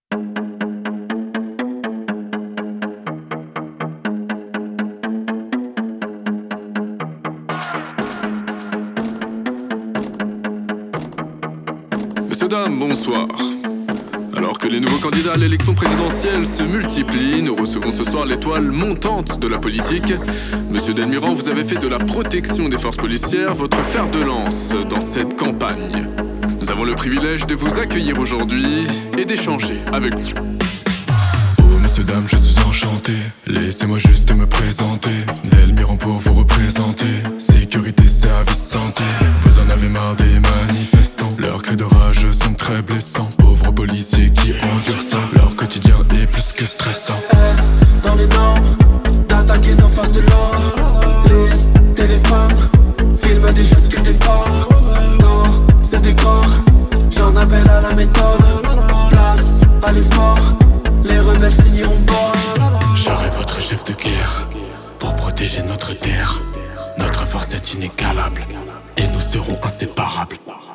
Messieurs, dames, bonsoir. Alors que les nouveaux candidats à l'élection présidentielle se multiplient, nous recevons ce soir l'étoile montante de la politique. Monsieur Delmirand, vous avez fait de la protection des forces policières votre fer de lance dans cette campagne. Nous avons le privilège de vous accueillir aujourd'hui et d'échanger avec vous. Oh, messieurs, dames, je suis enchanté. Laissez-moi juste me présenter. Delmirand pour vous représenter. Sécurité, service, santé. Vous en avez marre des manifestants. Leurs cris de rage sont très blessants. Pauvres policiers qui endurent ça. Leur quotidien est plus que stressant. Est-ce dans les normes d'attaquer nos forces de l'ordre? Les téléphones filment des choses qu'ils déforment. Dans ce décor, j'en appelle à la méthode. Place à l'effort, les rebelles finiront bord. J'aurai votre chef de guerre pour protéger notre terre. Notre force est inégalable et nous serons inséparables.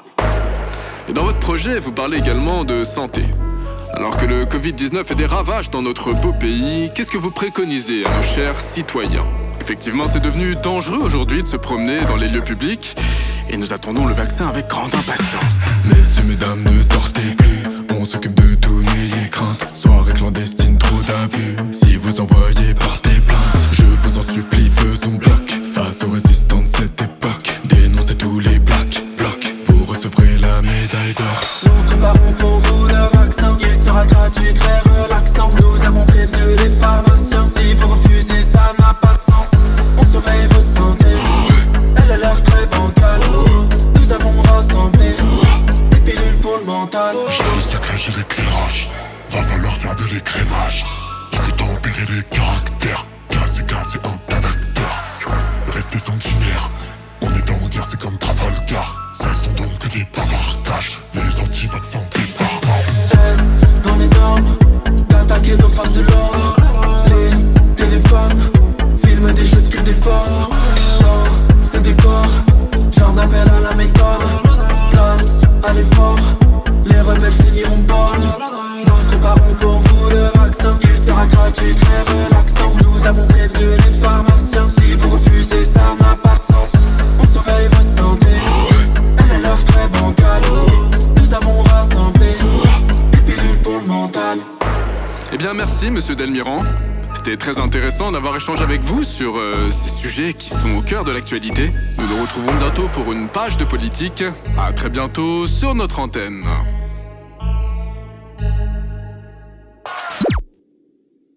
Et dans votre projet, vous parlez également de santé. Alors que le Covid-19 fait des ravages dans notre beau pays, qu'est-ce que vous préconisez à nos chers citoyens? Effectivement, c'est devenu dangereux aujourd'hui de se promener dans les lieux publics et nous attendons le vaccin avec grande impatience. Messieurs, mesdames, ne sortez plus. On s'occupe de tout, n'ayez crainte. Soirée clandestine, trop d'abus. Si vous envoyez, portez plainte. Je vous en supplie, faisons bloc. Face aux résistants de cette époque, dénoncez tous les blocs. Vous recevrez la médaille d'or. Nous préparons pour vous le vaccin. Il sera gratuit, très relaxant. Nous avons prévenu les pharmaciens. Si vous refusez, ça n'a pas de sens. On surveille votre santé. Elle a l'air très bancale. Nous avons rassemblé des pilules pour le mental. J'ai saccagé l'éclairage, va falloir faire de l'écrémage. Il faut tempérer les caractères, casser un caractère. Restez sanguinaires, on est en guerre, c'est comme Trafalgar. Ce sont donc que des bavardages, les anti-vaccins préparent. Est-ce dans les normes d'attaquer nos forces de l'ordre? Les téléphones filment des choses qu'ils déforment. Dans ce décor, j'en appelle à la méthode. Place à l'effort, les rebelles finiront bord. Nous préparons pour vous le vaccin. Il sera gratuit, très relaxant. Nous avons prévenu les pharmaciens. Si vous refusez, ça n'a pas de sens. On surveille votre santé. Elle a l'air très bancale. Nous avons rassemblé des pilules pour le mental. Eh bien, merci, monsieur Delmirand. C'était très intéressant d'avoir échangé avec vous sur ces sujets qui sont au cœur de l'actualité. Nous nous retrouvons bientôt pour une page de politique. À très bientôt sur notre antenne.